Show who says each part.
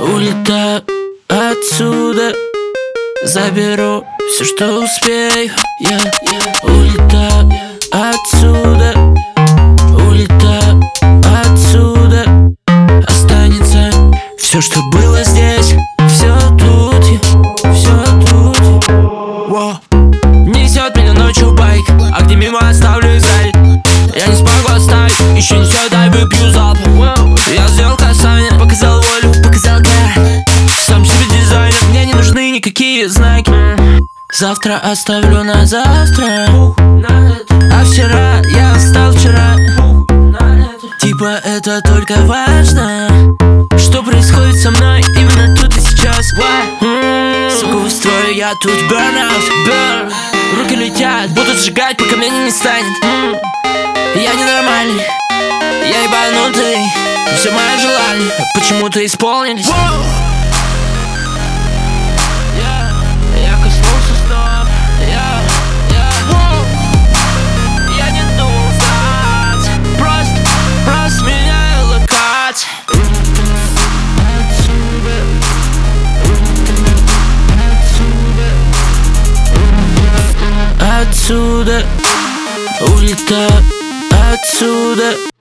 Speaker 1: Улетаю отсюда, заберу все, что успею. Я улетаю отсюда, улетаю отсюда. Останется все, что было здесь. Все тут, все тут. Несет меня ночью байк, а где мимо оставлю их сзади. Я не смогу оставить, еще не все, дай выпью залп. Я сделал касание, показал волю, показал я сам себе дизайнер. Мне не нужны никакие знаки. Завтра оставлю на завтра, а вчера я встал вчера. Типа это только важно, что происходит со мной именно тут и сейчас. Сука, устрою я тут burnout. Руки летят, будут сжигать, пока меня не станет. Я ненормальный, я ебанутый. Все мои желания почему-то исполнились. Я коснулся снова. Я не думал знать. Просто меняю локацию. Отсюда улетаю отсюда.